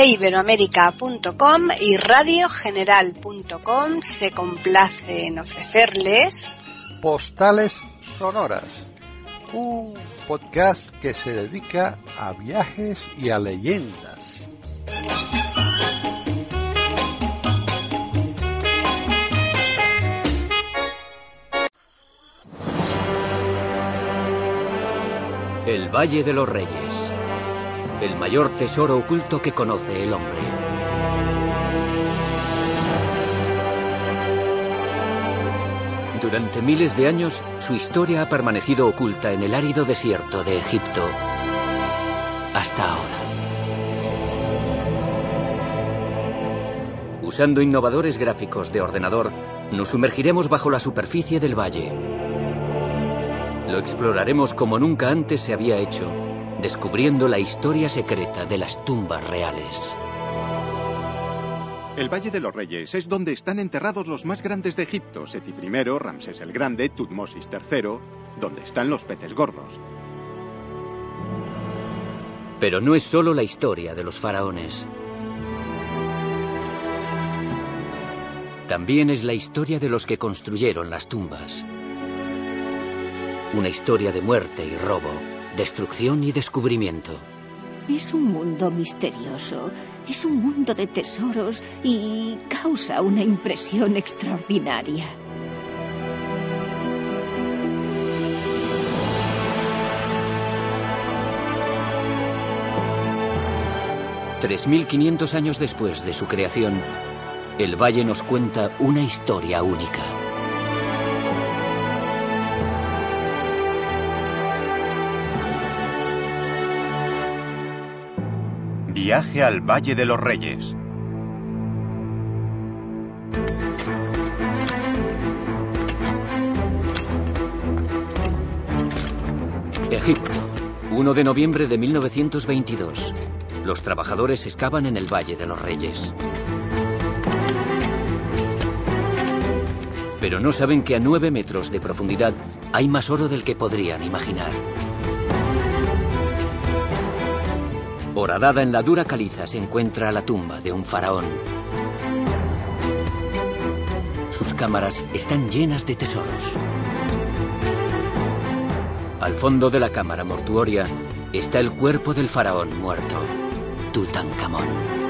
tviberoamerica.com y radiogeneral.com se complace en ofrecerles Postales Sonoras, un podcast que se dedica a viajes y a leyendas. El Valle de los Reyes, el mayor tesoro oculto que conoce el hombre. Durante miles de años, su historia ha permanecido oculta en el árido desierto de Egipto. Hasta ahora. Usando innovadores gráficos de ordenador, nos sumergiremos bajo la superficie del valle. Lo exploraremos como nunca antes se había hecho, descubriendo la historia secreta de las tumbas reales. El Valle de los Reyes es donde están enterrados los más grandes de Egipto, Seti I, Ramsés el Grande, Tutmosis III, donde están los peces gordos. Pero no es solo la historia de los faraones. También es la historia de los que construyeron las tumbas. Una historia de muerte y robo, destrucción y descubrimiento. Es un mundo misterioso, es un mundo de tesoros y causa una impresión extraordinaria. $3.500 años después de su creación, el valle nos cuenta una historia única. Viaje al Valle de los Reyes. Egipto, 1 de noviembre de 1922. Los trabajadores excavan en el Valle de los Reyes. Pero no saben que a 9 metros de profundidad hay más oro del que podrían imaginar. Horadada en la dura caliza se encuentra la tumba de un faraón. Sus cámaras están llenas de tesoros. Al fondo de la cámara mortuoria está el cuerpo del faraón muerto, Tutankamón.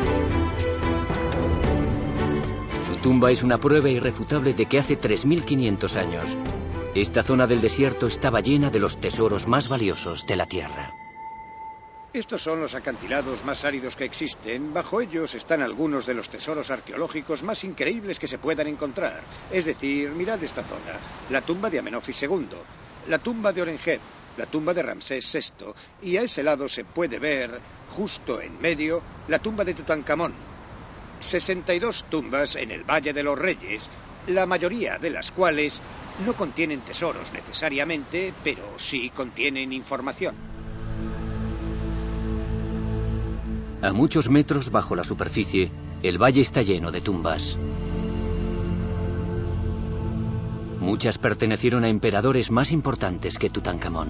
Su tumba es una prueba irrefutable de que hace 3.500 años, esta zona del desierto estaba llena de los tesoros más valiosos de la tierra. Estos son los acantilados más áridos que existen. Bajo ellos están algunos de los tesoros arqueológicos más increíbles que se puedan encontrar. Es decir, mirad esta zona. La tumba de Amenofis II, la tumba de Horemheb, la tumba de Ramsés VI, y a ese lado se puede ver, justo en medio, la tumba de Tutankamón. 62 tumbas en el Valle de los Reyes, la mayoría de las cuales no contienen tesoros necesariamente, pero sí contienen información. A muchos metros bajo la superficie, el valle está lleno de tumbas. Muchas pertenecieron a emperadores más importantes que Tutankamón.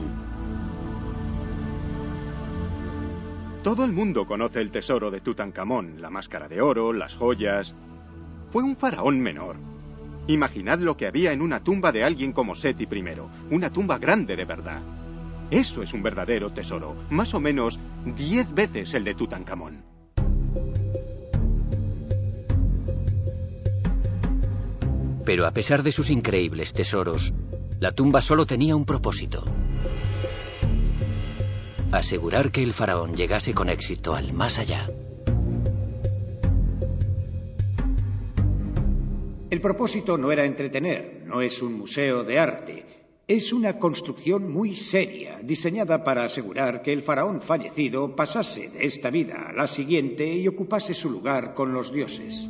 Todo el mundo conoce el tesoro de Tutankamón, la máscara de oro, las joyas. Fue un faraón menor. Imaginad lo que había en una tumba de alguien como Seti I, una tumba grande de verdad. Eso es un verdadero tesoro, más o menos 10 veces el de Tutankamón. Pero a pesar de sus increíbles tesoros, la tumba solo tenía un propósito: asegurar que el faraón llegase con éxito al más allá. El propósito no era entretener, no es un museo de arte. Es una construcción muy seria, diseñada para asegurar que el faraón fallecido pasase de esta vida a la siguiente y ocupase su lugar con los dioses.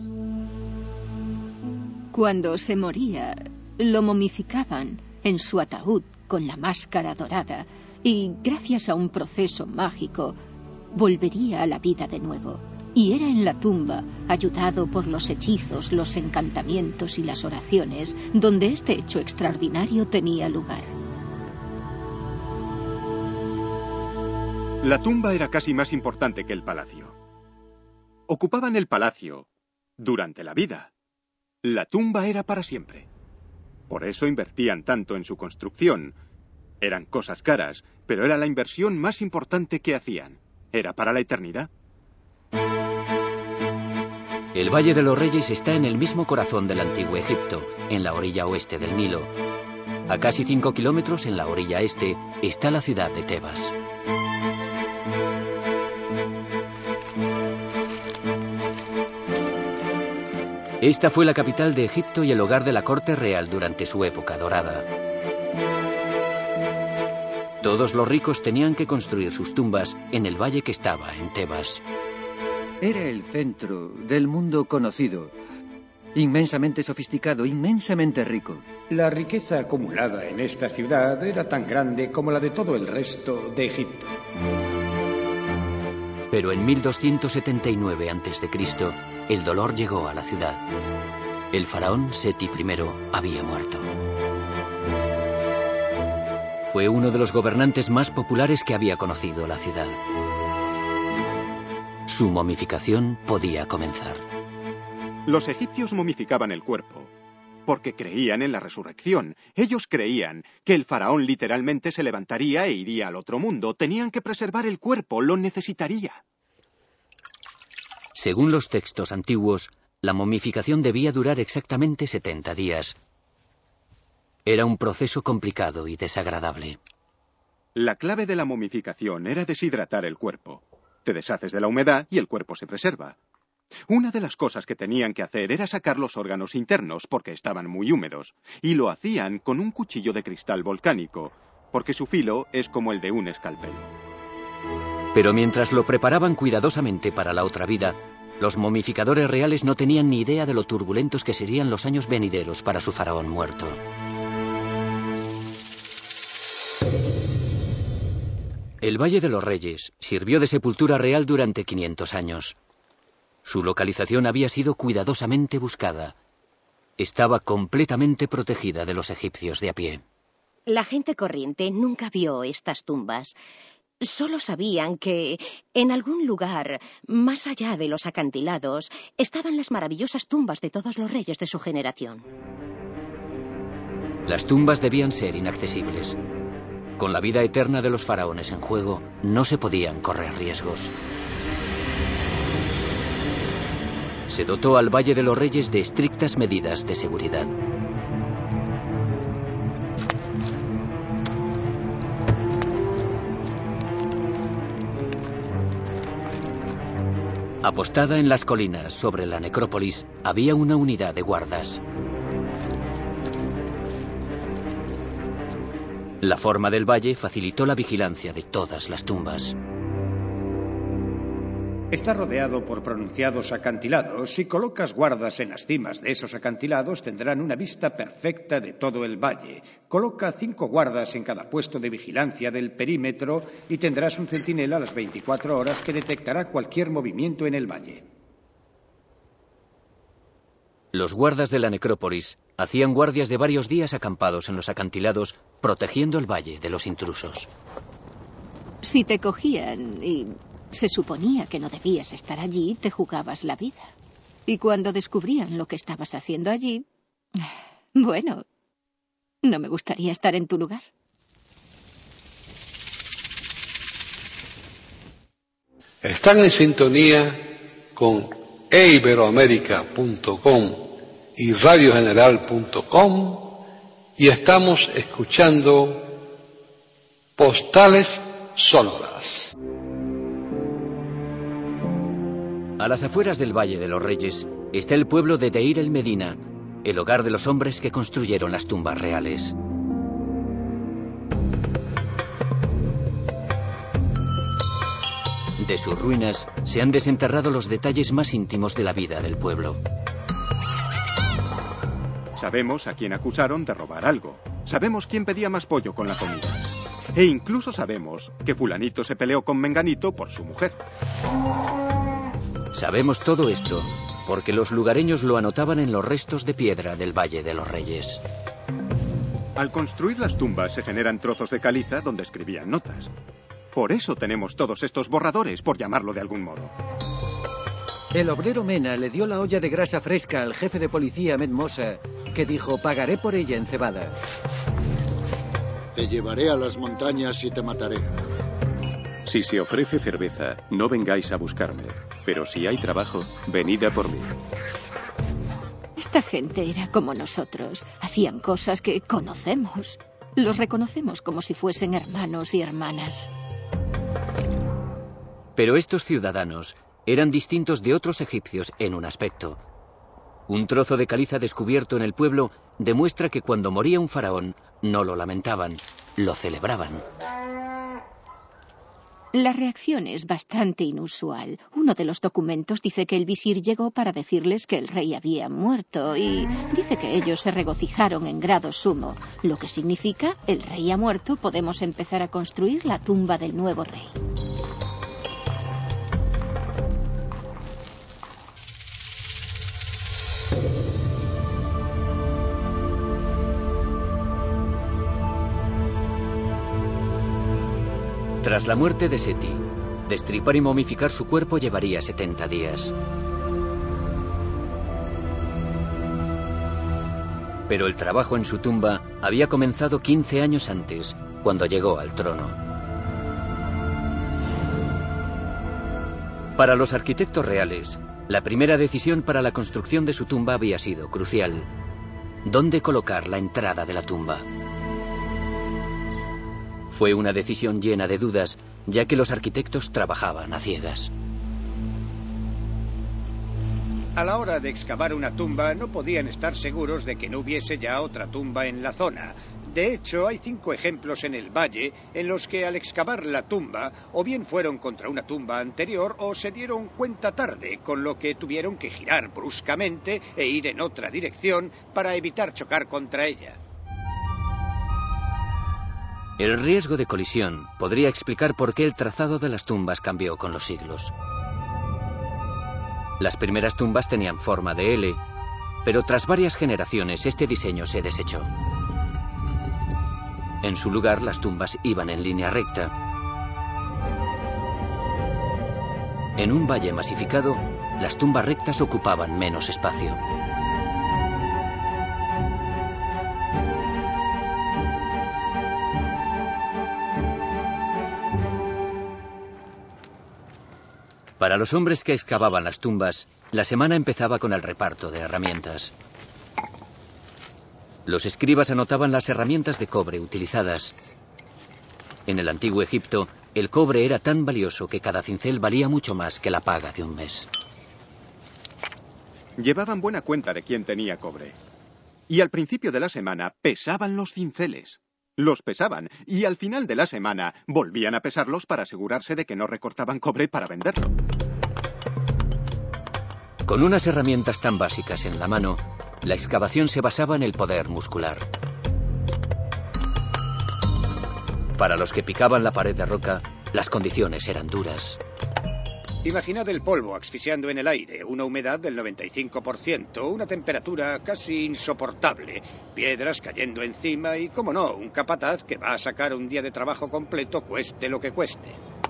Cuando se moría, lo momificaban en su ataúd con la máscara dorada y, gracias a un proceso mágico, volvería a la vida de nuevo. Y era en la tumba, ayudado por los hechizos, los encantamientos y las oraciones, donde este hecho extraordinario tenía lugar. La tumba era casi más importante que el palacio. Ocupaban el palacio durante la vida. La tumba era para siempre. Por eso invertían tanto en su construcción. Eran cosas caras, pero era la inversión más importante que hacían. Era para la eternidad. El Valle de los Reyes está en el mismo corazón del antiguo Egipto, en la orilla oeste del Nilo. A casi 5 kilómetros en la orilla este está la ciudad de Tebas. Esta fue la capital de Egipto y el hogar de la corte real durante su época dorada. Todos los ricos tenían que construir sus tumbas en el valle que estaba en Tebas. Era el centro del mundo conocido, inmensamente sofisticado, inmensamente rico. La riqueza acumulada en esta ciudad era tan grande como la de todo el resto de Egipto. Pero en 1279 a.C., el dolor llegó a la ciudad. El faraón Seti I había muerto. Fue uno de los gobernantes más populares que había conocido la ciudad. Su momificación podía comenzar. Los egipcios momificaban el cuerpo porque creían en la resurrección. Ellos creían que el faraón literalmente se levantaría e iría al otro mundo. Tenían que preservar el cuerpo, lo necesitaría. Según los textos antiguos, la momificación debía durar exactamente 70 días. Era un proceso complicado y desagradable. La clave de la momificación era deshidratar el cuerpo. Te deshaces de la humedad y el cuerpo se preserva. Una de las cosas que tenían que hacer era sacar los órganos internos porque estaban muy húmedos, y lo hacían con un cuchillo de cristal volcánico, porque su filo es como el de un escalpel. Pero mientras lo preparaban cuidadosamente para la otra vida, los momificadores reales no tenían ni idea de lo turbulentos que serían los años venideros para su faraón muerto. El Valle de los Reyes sirvió de sepultura real durante 500 años. Su localización había sido cuidadosamente buscada. Estaba completamente protegida de los egipcios de a pie. La gente corriente nunca vio estas tumbas. Solo sabían que en algún lugar, más allá de los acantilados, estaban las maravillosas tumbas de todos los reyes de su generación. Las tumbas debían ser inaccesibles. Con la vida eterna de los faraones en juego, no se podían correr riesgos. Se dotó al Valle de los Reyes de estrictas medidas de seguridad. Apostada en las colinas sobre la necrópolis, había una unidad de guardas. La forma del valle facilitó la vigilancia de todas las tumbas. Está rodeado por pronunciados acantilados. Si colocas guardas en las cimas de esos acantilados, tendrán una vista perfecta de todo el valle. Coloca 5 guardas en cada puesto de vigilancia del perímetro y tendrás un centinela a las 24 horas que detectará cualquier movimiento en el valle. Los guardas de la necrópolis hacían guardias de varios días acampados en los acantilados, protegiendo el valle de los intrusos. Si te cogían y se suponía que no debías estar allí, te jugabas la vida. Y cuando descubrían lo que estabas haciendo allí, bueno, no me gustaría estar en tu lugar. Están en sintonía con iberoamerica.com y radiogeneral.com y estamos escuchando Postales Sonoras. A las afueras del Valle de los Reyes está el pueblo de Deir el Medina, el hogar de los hombres que construyeron las tumbas reales. De sus ruinas se han desenterrado los detalles más íntimos de la vida del pueblo. Sabemos a quién acusaron de robar algo. Sabemos quién pedía más pollo con la comida. E incluso sabemos que fulanito se peleó con menganito por su mujer. Sabemos todo esto porque los lugareños lo anotaban en los restos de piedra del Valle de los Reyes. Al construir las tumbas se generan trozos de caliza donde escribían notas. Por eso tenemos todos estos borradores, por llamarlo de algún modo. El obrero Mena le dio la olla de grasa fresca al jefe de policía Ahmed Mosa, que dijo: pagaré por ella en cebada. Te llevaré a las montañas y te mataré. Si se ofrece cerveza, no vengáis a buscarme. Pero si hay trabajo, venid a por mí. Esta gente era como nosotros. Hacían cosas que conocemos. Los reconocemos como si fuesen hermanos y hermanas. Pero estos ciudadanos eran distintos de otros egipcios en un aspecto. Un trozo de caliza descubierto en el pueblo demuestra que cuando moría un faraón, no lo lamentaban, lo celebraban. La reacción es bastante inusual. Uno de los documentos dice que el visir llegó para decirles que el rey había muerto y dice que ellos se regocijaron en grado sumo, lo que significa: el rey ha muerto, podemos empezar a construir la tumba del nuevo rey. Tras la muerte de Seti, destripar y momificar su cuerpo llevaría 70 días. Pero el trabajo en su tumba había comenzado 15 años antes, cuando llegó al trono. Para los arquitectos reales, la primera decisión para la construcción de su tumba había sido crucial: ¿dónde colocar la entrada de la tumba? Fue una decisión llena de dudas, ya que los arquitectos trabajaban a ciegas. A la hora de excavar una tumba, no podían estar seguros de que no hubiese ya otra tumba en la zona. De hecho, hay 5 ejemplos en el valle en los que al excavar la tumba, o bien fueron contra una tumba anterior o se dieron cuenta tarde, con lo que tuvieron que girar bruscamente e ir en otra dirección para evitar chocar contra ella. El riesgo de colisión podría explicar por qué el trazado de las tumbas cambió con los siglos. Las primeras tumbas tenían forma de L, pero tras varias generaciones este diseño se desechó. En su lugar, las tumbas iban en línea recta. En un valle masificado, las tumbas rectas ocupaban menos espacio. Para los hombres que excavaban las tumbas, la semana empezaba con el reparto de herramientas. Los escribas anotaban las herramientas de cobre utilizadas. En el antiguo Egipto, el cobre era tan valioso que cada cincel valía mucho más que la paga de un mes. Llevaban buena cuenta de quién tenía cobre. Y al principio de la semana pesaban los cinceles. Los pesaban y al final de la semana volvían a pesarlos para asegurarse de que no recortaban cobre para venderlo. Con unas herramientas tan básicas en la mano, la excavación se basaba en el poder muscular. Para los que picaban la pared de roca, las condiciones eran duras. Imaginad el polvo asfixiando en el aire, una humedad del 95%, una temperatura casi insoportable, piedras cayendo encima y, cómo no, un capataz que va a sacar un día de trabajo completo, cueste lo que cueste.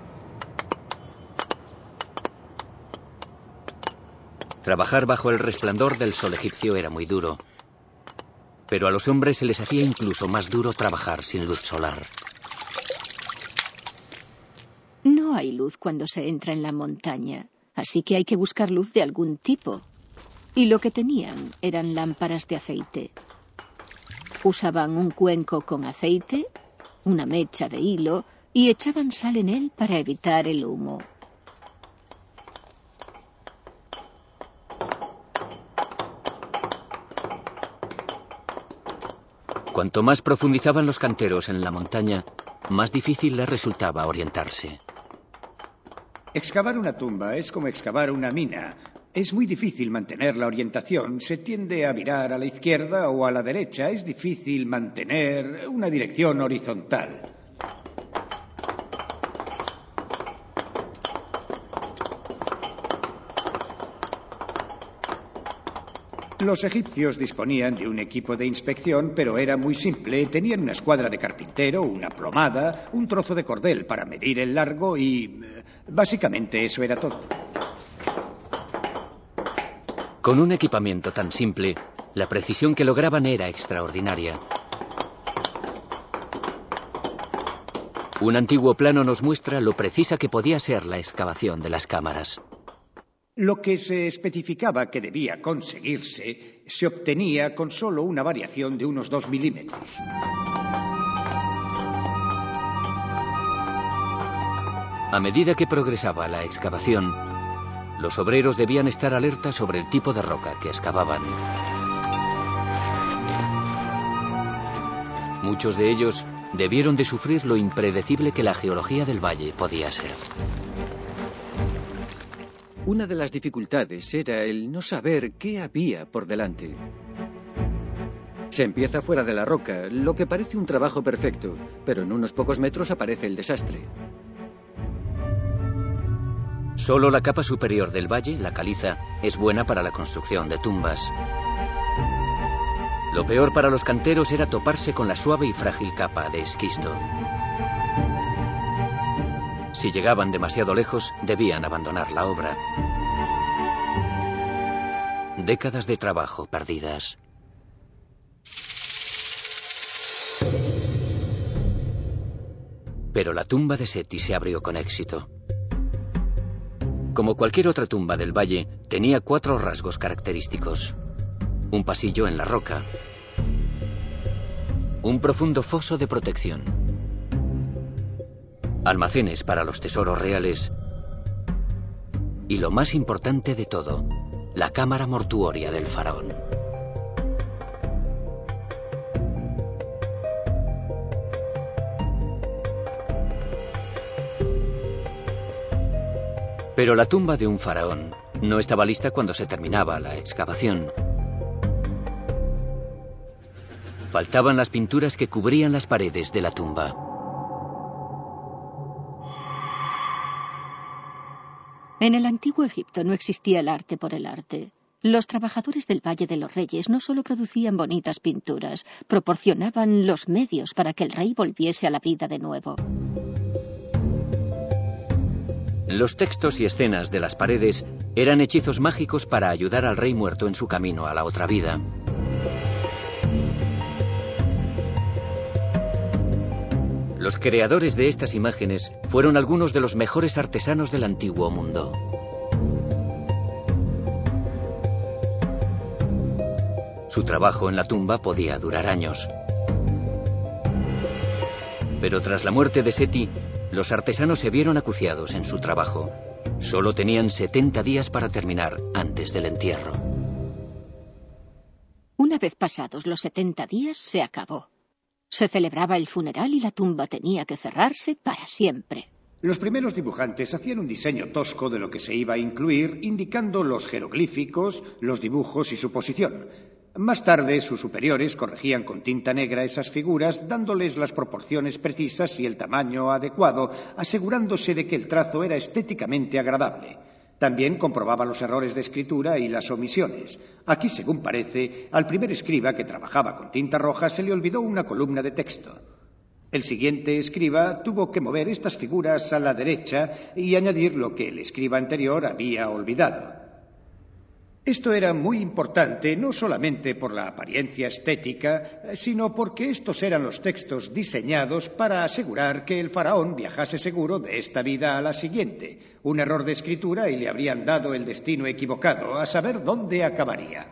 Trabajar bajo el resplandor del sol egipcio era muy duro, pero a los hombres se les hacía incluso más duro trabajar sin luz solar. No hay luz cuando se entra en la montaña, así que hay que buscar luz de algún tipo. Y lo que tenían eran lámparas de aceite. Usaban un cuenco con aceite, una mecha de hilo y echaban sal en él para evitar el humo. Cuanto más profundizaban los canteros en la montaña, más difícil les resultaba orientarse. Excavar una tumba es como excavar una mina. Es muy difícil mantener la orientación. Se tiende a virar a la izquierda o a la derecha. Es difícil mantener una dirección horizontal. Los egipcios disponían de un equipo de inspección, pero era muy simple. Tenían una escuadra de carpintero, una plomada, un trozo de cordel para medir el largo y básicamente eso era todo. Con un equipamiento tan simple, la precisión que lograban era extraordinaria. Un antiguo plano nos muestra lo precisa que podía ser la excavación de las cámaras. Lo que se especificaba que debía conseguirse se obtenía con solo una variación de unos 2 milímetros. A medida que progresaba la excavación, los obreros debían estar alerta sobre el tipo de roca que excavaban. Muchos de ellos debieron de sufrir lo impredecible que la geología del valle podía ser. Una de las dificultades era el no saber qué había por delante. Se empieza fuera de la roca, lo que parece un trabajo perfecto, pero en unos pocos metros aparece el desastre. Solo la capa superior del valle, la caliza, es buena para la construcción de tumbas. Lo peor para los canteros era toparse con la suave y frágil capa de esquisto. Si llegaban demasiado lejos, debían abandonar la obra. Décadas de trabajo perdidas. Pero la tumba de Seti se abrió con éxito. Como cualquier otra tumba del valle, tenía 4 rasgos característicos. Un pasillo en la roca. Un profundo foso de protección. Almacenes para los tesoros reales. Y lo más importante de todo, la cámara mortuoria del faraón. Pero la tumba de un faraón no estaba lista cuando se terminaba la excavación. Faltaban las pinturas que cubrían las paredes de la tumba. En el antiguo Egipto no existía el arte por el arte. Los trabajadores del Valle de los Reyes no solo producían bonitas pinturas, proporcionaban los medios para que el rey volviese a la vida de nuevo. Los textos y escenas de las paredes eran hechizos mágicos para ayudar al rey muerto en su camino a la otra vida. Los creadores de estas imágenes fueron algunos de los mejores artesanos del antiguo mundo. Su trabajo en la tumba podía durar años. Pero tras la muerte de Seti, los artesanos se vieron acuciados en su trabajo. Solo tenían 70 días para terminar antes del entierro. Una vez pasados los 70 días, se acabó. Se celebraba el funeral y la tumba tenía que cerrarse para siempre. Los primeros dibujantes hacían un diseño tosco de lo que se iba a incluir, indicando los jeroglíficos, los dibujos y su posición. Más tarde, sus superiores corregían con tinta negra esas figuras, dándoles las proporciones precisas y el tamaño adecuado, asegurándose de que el trazo era estéticamente agradable. También comprobaba los errores de escritura y las omisiones. Aquí, según parece, al primer escriba que trabajaba con tinta roja se le olvidó una columna de texto. El siguiente escriba tuvo que mover estas figuras a la derecha y añadir lo que el escriba anterior había olvidado. Esto era muy importante no solamente por la apariencia estética, sino porque estos eran los textos diseñados para asegurar que el faraón viajase seguro de esta vida a la siguiente. Un error de escritura y le habrían dado el destino equivocado, a saber dónde acabaría.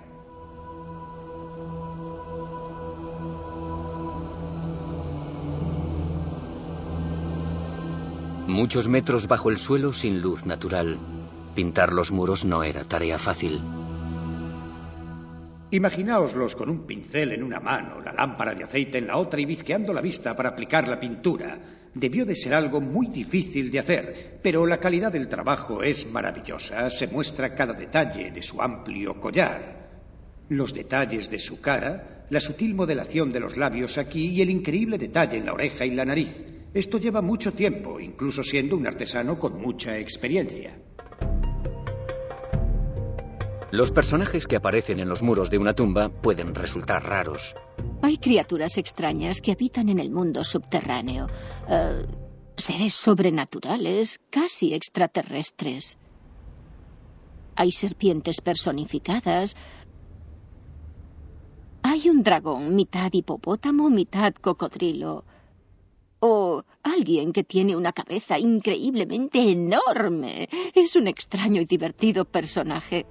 Muchos metros bajo el suelo sin luz natural. Pintar los muros no era tarea fácil. Imaginaoslos con un pincel en una mano, la lámpara de aceite en la otra y bizqueando la vista para aplicar la pintura. Debió de ser algo muy difícil de hacer, pero la calidad del trabajo es maravillosa. Se muestra cada detalle de su amplio collar, los detalles de su cara, la sutil modelación de los labios aquí y el increíble detalle en la oreja y la nariz. Esto lleva mucho tiempo, incluso siendo un artesano con mucha experiencia. Los personajes que aparecen en los muros de una tumba pueden resultar raros. Hay criaturas extrañas que habitan en el mundo subterráneo. Seres sobrenaturales, casi extraterrestres. Hay serpientes personificadas. Hay un dragón, mitad hipopótamo, mitad cocodrilo. O alguien que tiene una cabeza increíblemente enorme. Es un extraño y divertido personaje.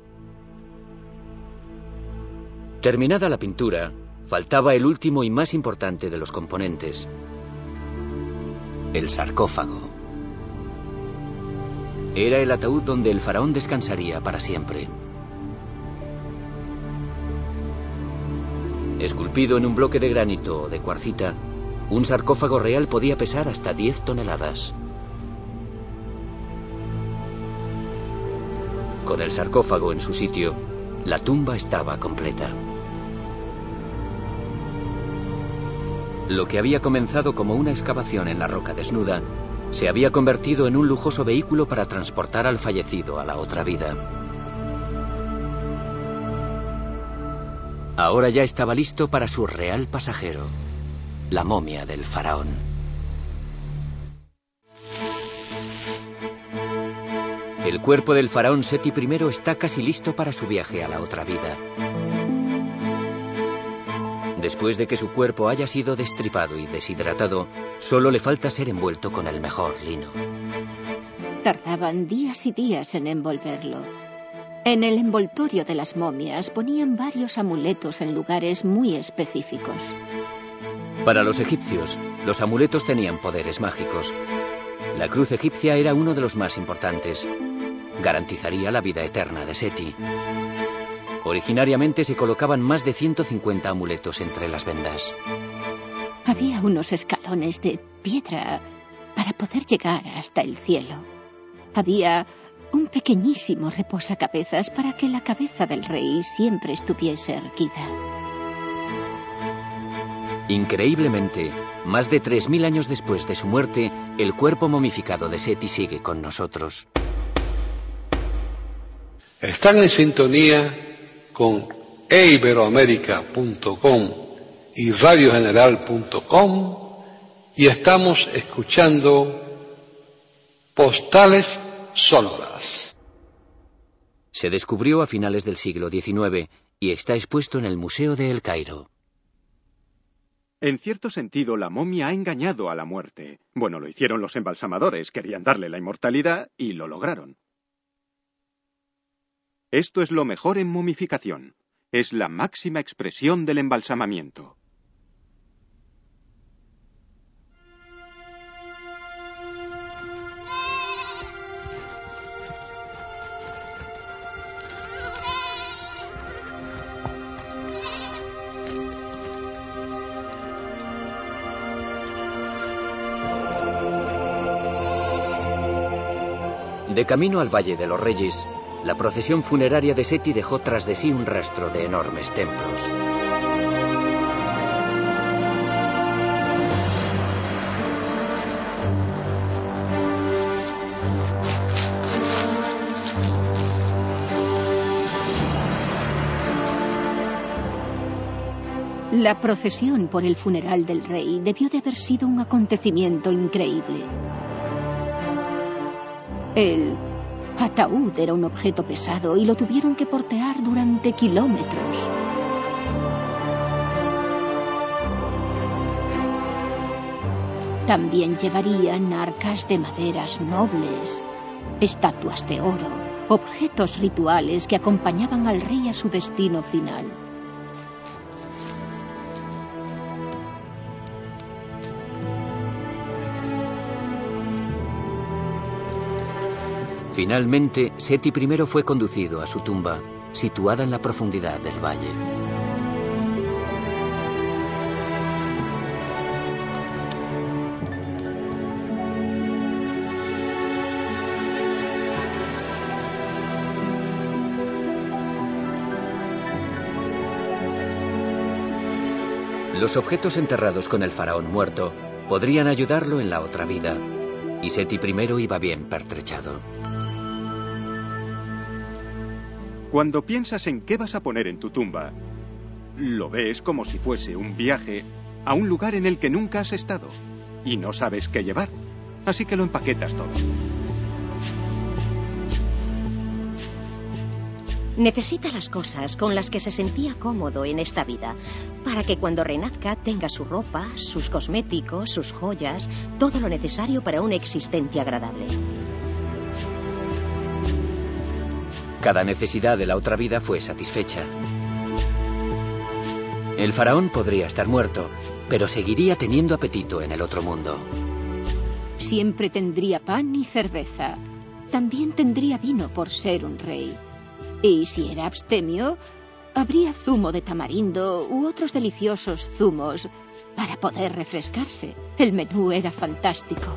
Terminada la pintura, faltaba el último y más importante de los componentes: el sarcófago. Era el ataúd donde el faraón descansaría para siempre. Esculpido en un bloque de granito o de cuarcita, un sarcófago real podía pesar hasta 10 toneladas. Con el sarcófago en su sitio, la tumba estaba completa. Lo que había comenzado como una excavación en la roca desnuda se había convertido en un lujoso vehículo para transportar al fallecido a la otra vida. Ahora ya estaba listo para su real pasajero, la momia del faraón. El cuerpo del faraón Seti I está casi listo para su viaje a la otra vida. Después de que su cuerpo haya sido destripado y deshidratado, solo le falta ser envuelto con el mejor lino. Tardaban días y días en envolverlo. En el envoltorio de las momias ponían varios amuletos en lugares muy específicos. Para los egipcios, los amuletos tenían poderes mágicos. La cruz egipcia era uno de los más importantes. Garantizaría la vida eterna de Seti. Originariamente se colocaban más de 150 amuletos entre las vendas. Había unos escalones de piedra para poder llegar hasta el cielo. Había un pequeñísimo reposacabezas para que la cabeza del rey siempre estuviese erguida. Increíblemente, más de 3000 años después de su muerte, el cuerpo momificado de Seti sigue con nosotros. Están en sintonía con eiberoamerica.com y radiogeneral.com y estamos escuchando Postales Sonoras. Se descubrió a finales del siglo XIX y está expuesto en el Museo de El Cairo. En cierto sentido, la momia ha engañado a la muerte. Bueno, lo hicieron los embalsamadores, querían darle la inmortalidad y lo lograron. Esto es lo mejor en momificación. Es la máxima expresión del embalsamamiento. De camino al Valle de los Reyes, la procesión funeraria de Seti dejó tras de sí un rastro de enormes templos. La procesión por el funeral del rey debió de haber sido un acontecimiento increíble. El ataúd era un objeto pesado y lo tuvieron que portear durante kilómetros. También llevarían arcas de maderas nobles, estatuas de oro, objetos rituales que acompañaban al rey a su destino final. Finalmente, Seti I fue conducido a su tumba, situada en la profundidad del valle. Los objetos enterrados con el faraón muerto podrían ayudarlo en la otra vida, y Seti I iba bien pertrechado. Cuando piensas en qué vas a poner en tu tumba, lo ves como si fuese un viaje a un lugar en el que nunca has estado y no sabes qué llevar, así que lo empaquetas todo. Necesita las cosas con las que se sentía cómodo en esta vida, para que cuando renazca tenga su ropa, sus cosméticos, sus joyas, todo lo necesario para una existencia agradable. Cada necesidad de la otra vida fue satisfecha. El faraón podría estar muerto, pero seguiría teniendo apetito en el otro mundo. Siempre tendría pan y cerveza. También tendría vino por ser un rey. Y si era abstemio, habría zumo de tamarindo u otros deliciosos zumos para poder refrescarse. El menú era fantástico.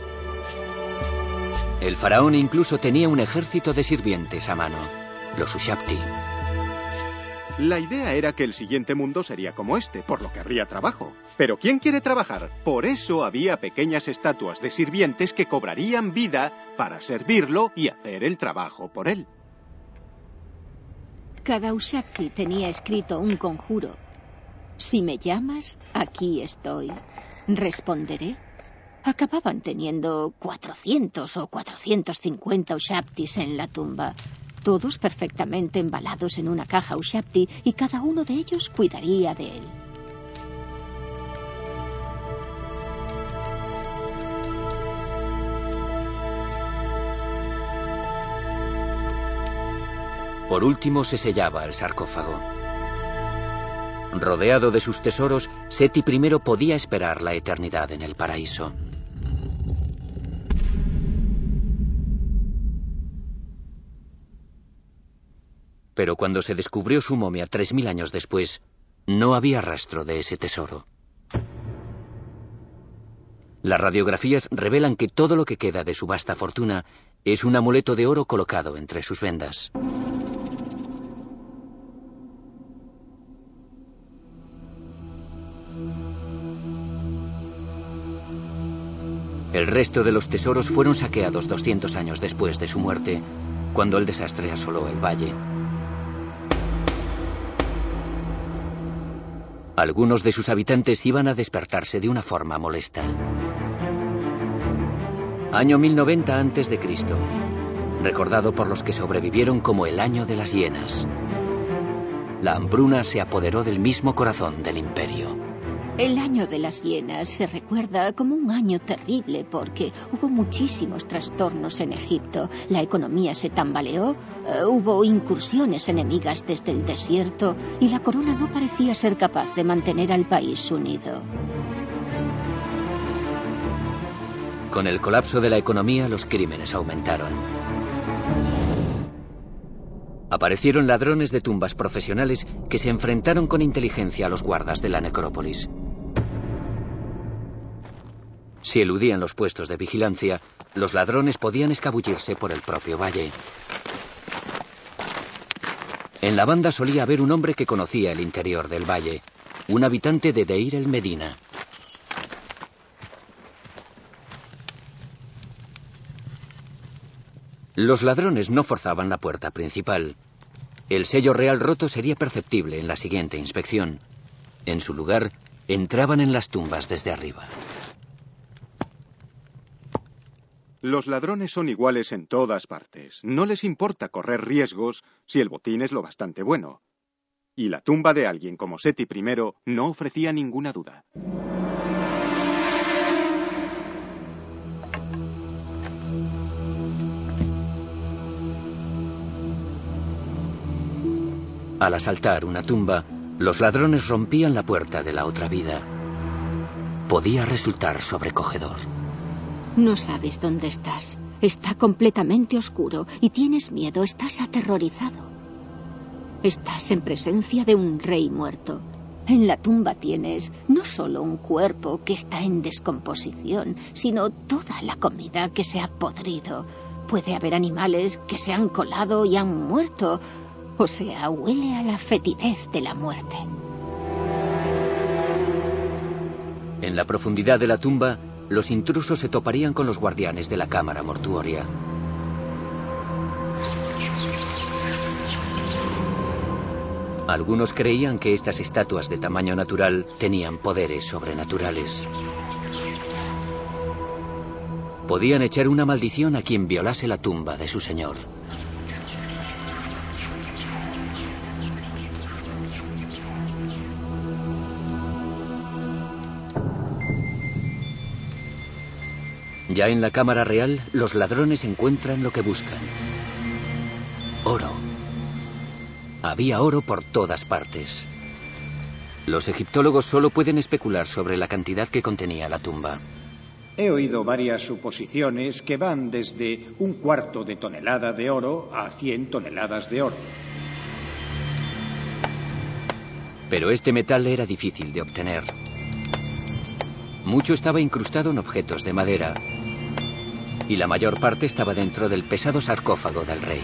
El faraón incluso tenía un ejército de sirvientes a mano, los Ushabti. La idea era que el siguiente mundo sería como este, por lo que habría trabajo. Pero ¿quién quiere trabajar? Por eso había pequeñas estatuas de sirvientes que cobrarían vida para servirlo y hacer el trabajo por él. Cada Ushabti tenía escrito un conjuro. Si me llamas, aquí estoy. Responderé. Acababan teniendo 400 o 450 Ushabtis en la tumba, todos perfectamente embalados en una caja Ushabti, y cada uno de ellos cuidaría de él. Por último se sellaba el sarcófago. Rodeado de sus tesoros, Seti I podía esperar la eternidad en el paraíso. Pero cuando se descubrió su momia 3000 años después, no había rastro de ese tesoro. Las radiografías revelan que todo lo que queda de su vasta fortuna es un amuleto de oro colocado entre sus vendas. El resto de los tesoros fueron saqueados 200 años después de su muerte, cuando el desastre asoló el valle. Algunos de sus habitantes iban a despertarse de una forma molesta. Año 1090 a.C., recordado por los que sobrevivieron como el año de las hienas. La hambruna se apoderó del mismo corazón del imperio. El año de las hienas se recuerda como un año terrible porque hubo muchísimos trastornos en Egipto. La economía se tambaleó, hubo incursiones enemigas desde el desierto y la corona no parecía ser capaz de mantener al país unido. Con el colapso de la economía, los crímenes aumentaron. Aparecieron ladrones de tumbas profesionales que se enfrentaron con inteligencia a los guardas de la necrópolis. Si eludían los puestos de vigilancia, los ladrones podían escabullirse por el propio valle. En la banda solía haber un hombre que conocía el interior del valle, un habitante de Deir el Medina. Los ladrones no forzaban la puerta principal. El sello real roto sería perceptible en la siguiente inspección. En su lugar, entraban en las tumbas desde arriba. Los ladrones son iguales en todas partes. No les importa correr riesgos si el botín es lo bastante bueno. Y la tumba de alguien como Seti I no ofrecía ninguna duda. Al asaltar una tumba, los ladrones rompían la puerta de la otra vida. Podía resultar sobrecogedor. No sabes dónde estás. Está completamente oscuro y tienes miedo, estás aterrorizado. Estás en presencia de un rey muerto. En la tumba tienes no solo un cuerpo que está en descomposición, sino toda la comida que se ha podrido. Puede haber animales que se han colado y han muerto. O sea, huele a la fetidez de la muerte. En la profundidad de la tumba, los intrusos se toparían con los guardianes de la cámara mortuoria. Algunos creían que estas estatuas de tamaño natural tenían poderes sobrenaturales. Podían echar una maldición a quien violase la tumba de su señor. Ya en la cámara real, los ladrones encuentran lo que buscan. Oro. Había oro por todas partes. Los egiptólogos solo pueden especular sobre la cantidad que contenía la tumba. He oído varias suposiciones que van desde 1/4 de tonelada de oro a 100 toneladas de oro. Pero este metal era difícil de obtener. Mucho estaba incrustado en objetos de madera, y la mayor parte estaba dentro del pesado sarcófago del rey.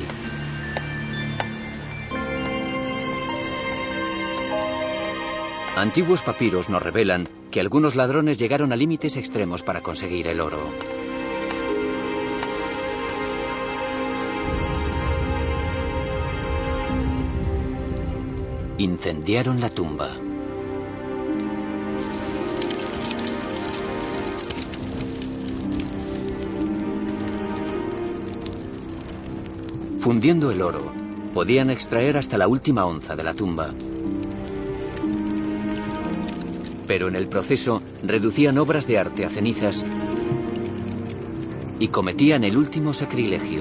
Antiguos papiros nos revelan que algunos ladrones llegaron a límites extremos para conseguir el oro. Incendiaron la tumba. Fundiendo el oro, podían extraer hasta la última onza de la tumba. Pero en el proceso reducían obras de arte a cenizas y cometían el último sacrilegio: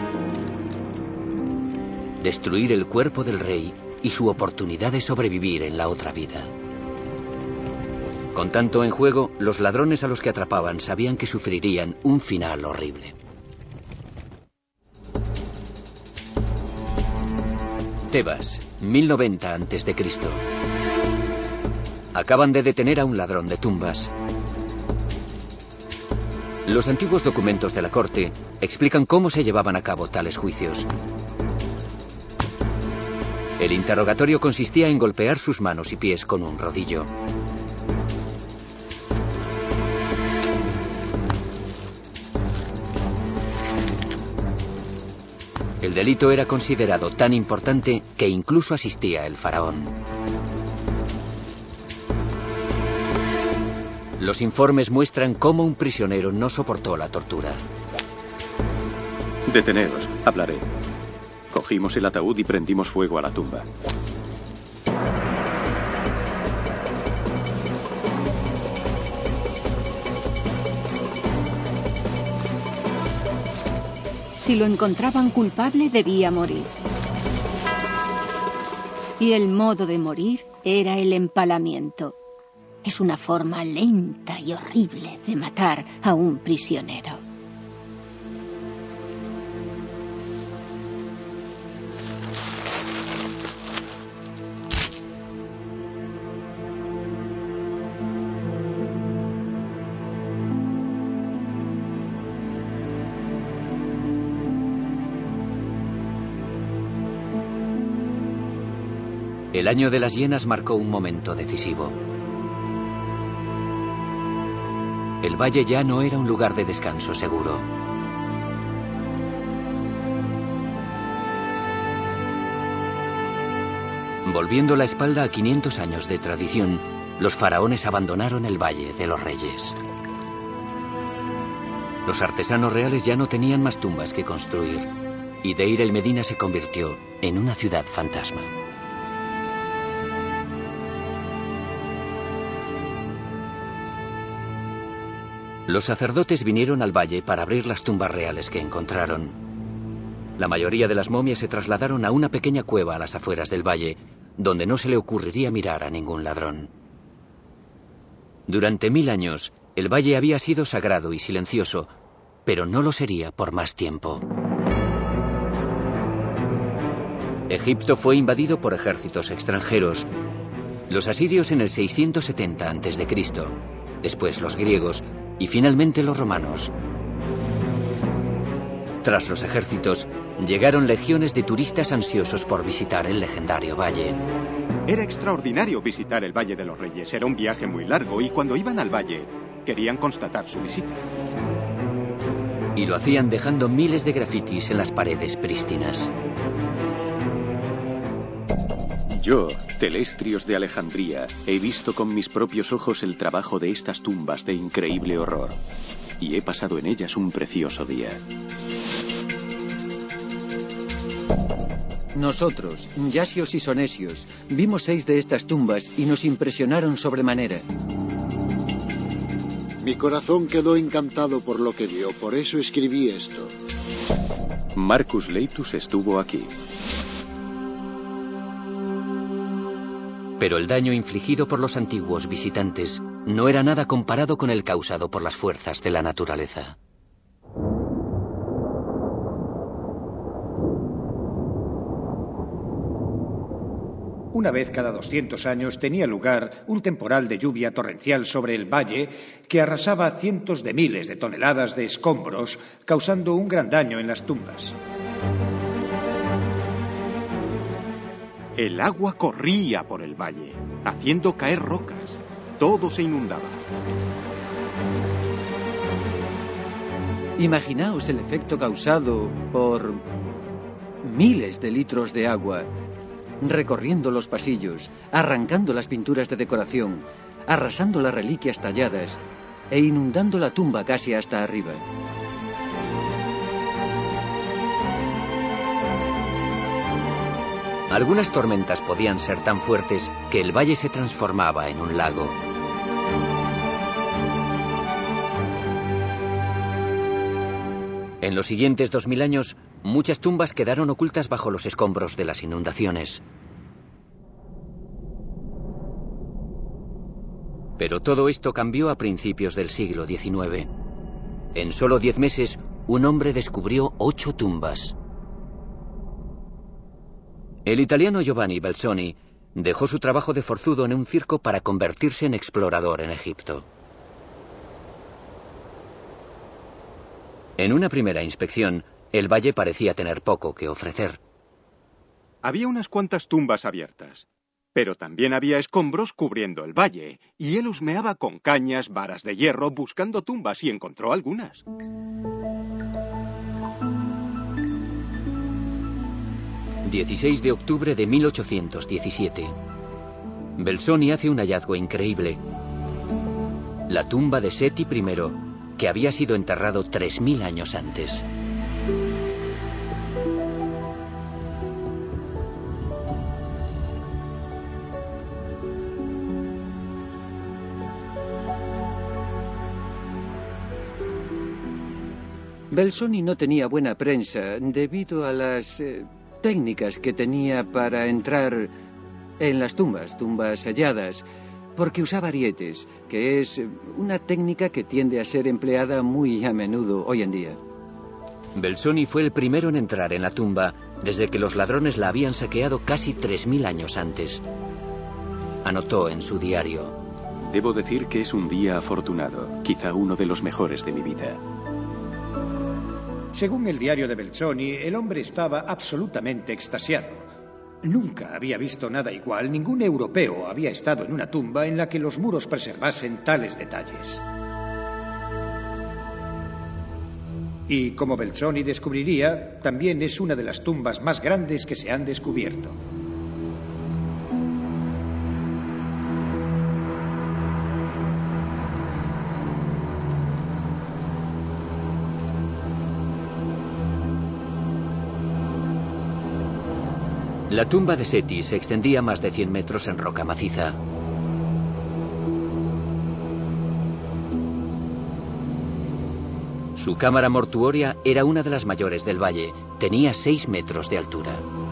destruir el cuerpo del rey y su oportunidad de sobrevivir en la otra vida. Con tanto en juego, los ladrones a los que atrapaban sabían que sufrirían un final horrible. Tebas, 1090 a.C. Acaban de detener a un ladrón de tumbas. Los antiguos documentos de la corte explican cómo se llevaban a cabo tales juicios. El interrogatorio consistía en golpear sus manos y pies con un rodillo. El delito era considerado tan importante que incluso asistía el faraón. Los informes muestran cómo un prisionero no soportó la tortura. Deteneos, hablaré. Cogimos el ataúd y prendimos fuego a la tumba. Si lo encontraban culpable, debía morir. Y el modo de morir era el empalamiento. Es una forma lenta y horrible de matar a un prisionero. El año de las hienas marcó un momento decisivo. El valle ya no era un lugar de descanso seguro. Volviendo la espalda a 500 años de tradición, los faraones abandonaron el Valle de los Reyes. Los artesanos reales ya no tenían más tumbas que construir, y Deir el Medina se convirtió en una ciudad fantasma. Los sacerdotes vinieron al valle para abrir las tumbas reales que encontraron. La mayoría de las momias se trasladaron a una pequeña cueva a las afueras del valle, donde no se le ocurriría mirar a ningún ladrón. Durante 1000 años, el valle había sido sagrado y silencioso, pero no lo sería por más tiempo. Egipto fue invadido por ejércitos extranjeros. Los asirios en el 670 a.C., después los griegos y finalmente los romanos. Tras los ejércitos, llegaron legiones de turistas ansiosos por visitar el legendario valle. Era extraordinario visitar el Valle de los Reyes. Era un viaje muy largo y cuando iban al valle, querían constatar su visita. Y lo hacían dejando miles de grafitis en las paredes prístinas. Yo, Telestrios de Alejandría, he visto con mis propios ojos el trabajo de estas tumbas de increíble horror. Y he pasado en ellas un precioso día. Nosotros, Yasios y Sonesios, vimos 6 de estas tumbas y nos impresionaron sobremanera. Mi corazón quedó encantado por lo que vio, por eso escribí esto. Marcus Leitus estuvo aquí. Pero el daño infligido por los antiguos visitantes no era nada comparado con el causado por las fuerzas de la naturaleza. Una vez cada 200 años tenía lugar un temporal de lluvia torrencial sobre el valle que arrasaba cientos de miles de toneladas de escombros, causando un gran daño en las tumbas. El agua corría por el valle, haciendo caer rocas. Todo se inundaba. Imaginaos el efecto causado por miles de litros de agua, recorriendo los pasillos, arrancando las pinturas de decoración, arrasando las reliquias talladas e inundando la tumba casi hasta arriba. Algunas tormentas podían ser tan fuertes que el valle se transformaba en un lago. En los siguientes 2000 años, muchas tumbas quedaron ocultas bajo los escombros de las inundaciones. Pero todo esto cambió a principios del siglo XIX. En solo 10 meses, un hombre descubrió 8 tumbas. El italiano Giovanni Belzoni dejó su trabajo de forzudo en un circo para convertirse en explorador en Egipto. En una primera inspección, el valle parecía tener poco que ofrecer. Había unas cuantas tumbas abiertas, pero también había escombros cubriendo el valle, y él husmeaba con cañas, varas de hierro, buscando tumbas, y encontró algunas. ...16 de octubre de 1817. Belzoni hace un hallazgo increíble. La tumba de Seti I, que había sido enterrado 3000 años antes. Belzoni no tenía buena prensa debido a las técnicas que tenía para entrar en las tumbas selladas, porque usaba arietes, que es una técnica que tiende a ser empleada muy a menudo hoy en día. Belzoni fue el primero en entrar en la tumba desde que los ladrones la habían saqueado casi 3000 años antes. Anotó en su diario: Debo decir que es un día afortunado, quizá uno de los mejores de mi vida. Según el diario de Belzoni, el hombre estaba absolutamente extasiado. Nunca había visto nada igual, ningún europeo había estado en una tumba en la que los muros preservasen tales detalles. Y como Belzoni descubriría, también es una de las tumbas más grandes que se han descubierto. La tumba de Seti se extendía más de 100 metros en roca maciza. Su cámara mortuoria era una de las mayores del valle. Tenía 6 metros de altura.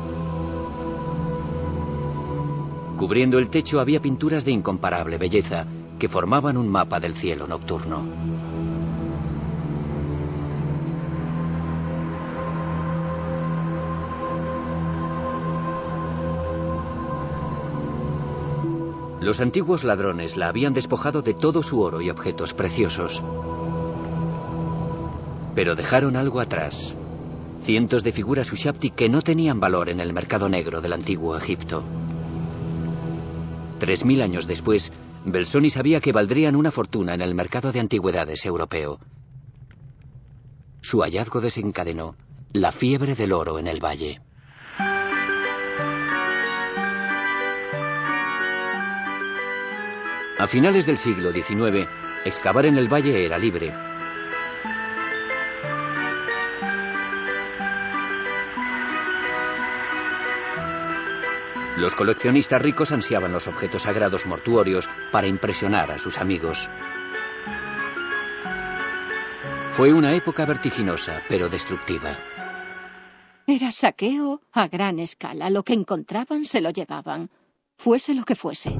Cubriendo el techo había pinturas de incomparable belleza que formaban un mapa del cielo nocturno. Los antiguos ladrones la habían despojado de todo su oro y objetos preciosos. Pero dejaron algo atrás. Cientos de figuras Ushabti que no tenían valor en el mercado negro del antiguo Egipto. 3000 años después, Belzoni sabía que valdrían una fortuna en el mercado de antigüedades europeo. Su hallazgo desencadenó la fiebre del oro en el valle. A finales del siglo XIX, excavar en el valle era libre. Los coleccionistas ricos ansiaban los objetos sagrados mortuorios para impresionar a sus amigos. Fue una época vertiginosa, pero destructiva. Era saqueo a gran escala. Lo que encontraban se lo llevaban, fuese lo que fuese.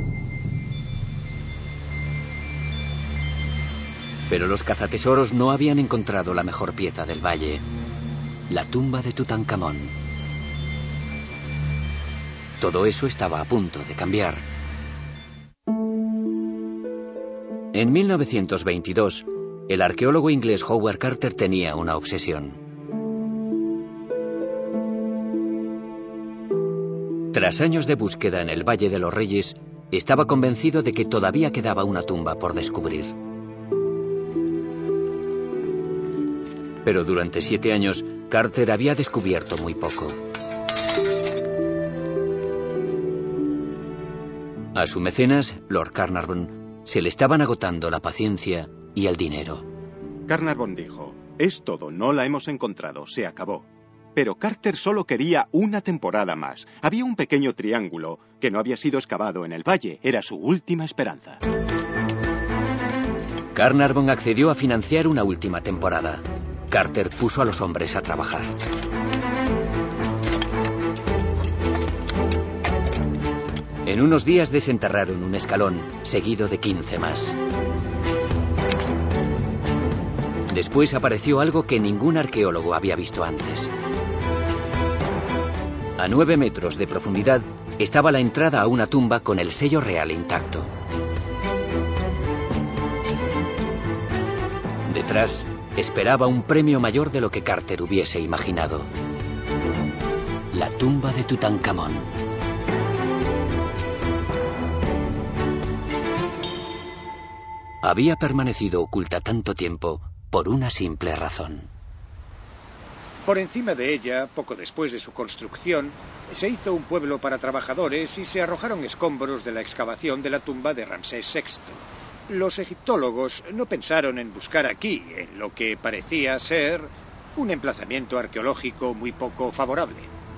Pero los cazatesoros no habían encontrado la mejor pieza del valle, la tumba de Tutankamón. Todo eso estaba a punto de cambiar. En 1922, el arqueólogo inglés Howard Carter tenía una obsesión. Tras años de búsqueda en el Valle de los Reyes, estaba convencido de que todavía quedaba una tumba por descubrir. Pero durante 7 años, Carter había descubierto muy poco. A su mecenas, Lord Carnarvon, se le estaban agotando la paciencia y el dinero. Carnarvon dijo: es todo, no la hemos encontrado, se acabó. Pero Carter solo quería una temporada más. Había un pequeño triángulo que no había sido excavado en el valle. Era su última esperanza. Carnarvon accedió a financiar una última temporada. Carter puso a los hombres a trabajar. En unos días desenterraron un escalón, seguido de 15 más. Después apareció algo que ningún arqueólogo había visto antes. A 9 metros de profundidad estaba la entrada a una tumba con el sello real intacto. Detrás esperaba un premio mayor de lo que Carter hubiese imaginado: la tumba de Tutankamón. Había permanecido oculta tanto tiempo por una simple razón. Por encima de ella, poco después de su construcción, se hizo un pueblo para trabajadores y se arrojaron escombros de la excavación de la tumba de Ramsés VI. Los egiptólogos no pensaron en buscar aquí, en lo que parecía ser un emplazamiento arqueológico muy poco favorable.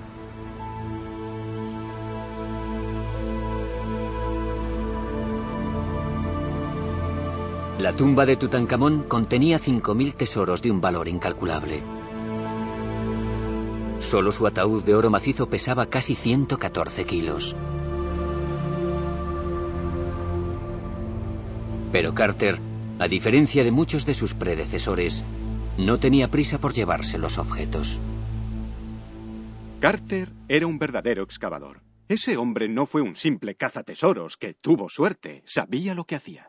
La tumba de Tutankamón contenía 5.000 tesoros de un valor incalculable. Solo su ataúd de oro macizo pesaba casi 114 kilos. Pero Carter, a diferencia de muchos de sus predecesores, no tenía prisa por llevarse los objetos. Carter era un verdadero excavador. Ese hombre no fue un simple cazatesoros que tuvo suerte, sabía lo que hacía.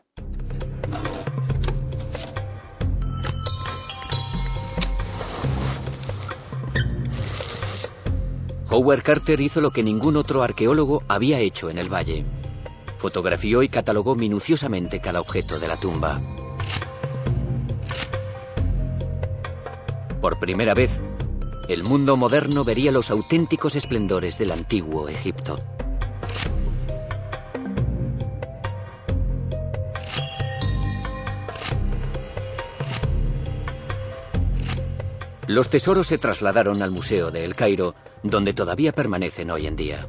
Howard Carter hizo lo que ningún otro arqueólogo había hecho en el valle. Fotografió y catalogó minuciosamente cada objeto de la tumba. Por primera vez, el mundo moderno vería los auténticos esplendores del antiguo Egipto. Los tesoros se trasladaron al Museo de El Cairo, donde todavía permanecen hoy en día.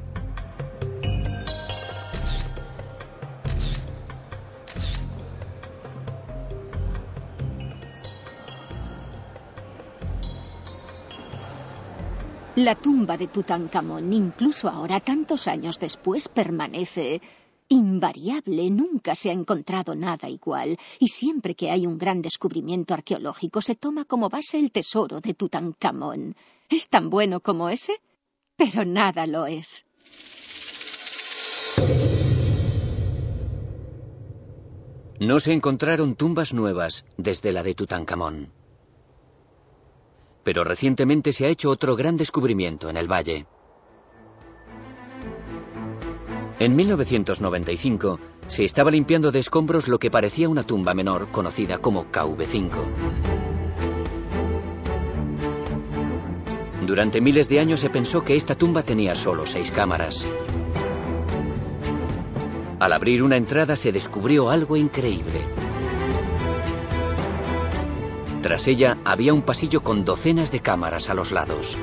La tumba de Tutankamón, incluso ahora, tantos años después, permanece invariable. Nunca se ha encontrado nada igual. Y siempre que hay un gran descubrimiento arqueológico, se toma como base el tesoro de Tutankamón. ¿Es tan bueno como ese? Pero nada lo es. No se encontraron tumbas nuevas desde la de Tutankamón. Pero recientemente se ha hecho otro gran descubrimiento en el valle. En 1995 se estaba limpiando de escombros lo que parecía una tumba menor conocida como KV5. Durante miles de años se pensó que esta tumba tenía solo 6 cámaras. Al abrir una entrada se descubrió algo increíble. Tras ella había un pasillo con docenas de cámaras a los lados.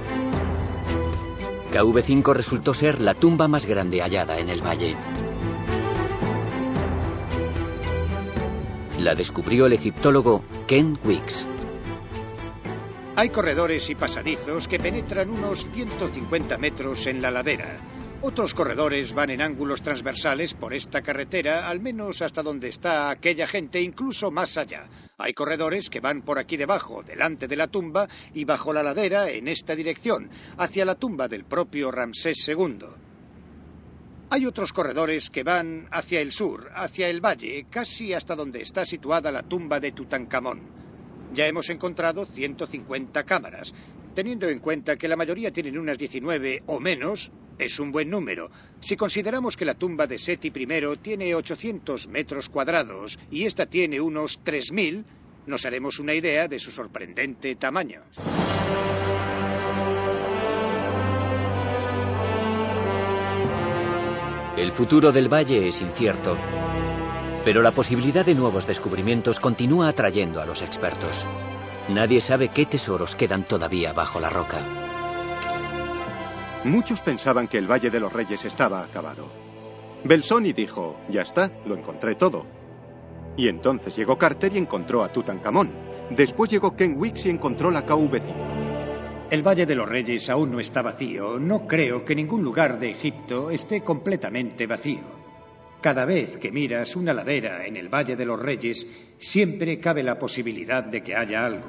KV5 resultó ser la tumba más grande hallada en el valle. La descubrió el egiptólogo Ken Weeks. Hay corredores y pasadizos que penetran unos 150 metros en la ladera. Otros corredores van en ángulos transversales por esta carretera, al menos hasta donde está aquella gente, incluso más allá. Hay corredores que van por aquí debajo, delante de la tumba, y bajo la ladera en esta dirección, hacia la tumba del propio Ramsés II. Hay otros corredores que van hacia el sur, hacia el valle, casi hasta donde está situada la tumba de Tutankamón. Ya hemos encontrado 150 cámaras. Teniendo en cuenta que la mayoría tienen unas 19 o menos, es un buen número. Si consideramos que la tumba de Seti I tiene 800 metros cuadrados y esta tiene unos 3000, nos haremos una idea de su sorprendente tamaño. El futuro del valle es incierto, pero la posibilidad de nuevos descubrimientos continúa atrayendo a los expertos. Nadie sabe qué tesoros quedan todavía bajo la roca. Muchos pensaban que el Valle de los Reyes estaba acabado. Belzoni dijo, ya está, lo encontré todo. Y entonces llegó Carter y encontró a Tutankamón. Después llegó Ken Weeks y encontró la KV-5. El Valle de los Reyes aún no está vacío. No creo que ningún lugar de Egipto esté completamente vacío. Cada vez que miras una ladera en el Valle de los Reyes, siempre cabe la posibilidad de que haya algo.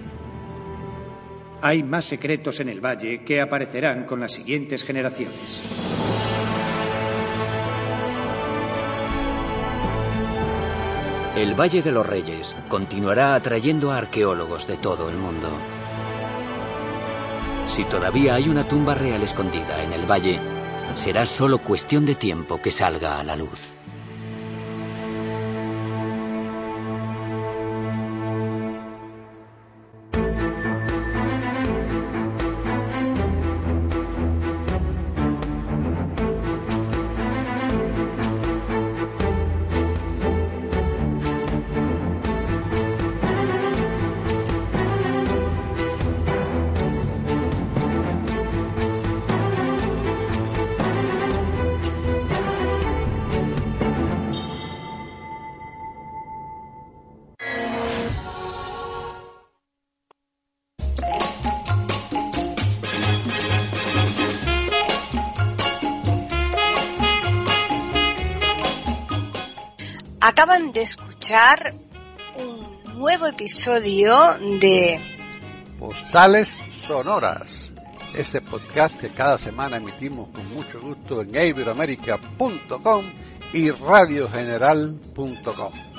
Hay más secretos en el valle que aparecerán con las siguientes generaciones. El Valle de los Reyes continuará atrayendo a arqueólogos de todo el mundo. Si todavía hay una tumba real escondida en el valle, será solo cuestión de tiempo que salga a la luz. Acaban de escuchar un nuevo episodio de Postales Sonoras, ese podcast que cada semana emitimos con mucho gusto en iberoamerica.com y radiogeneral.com.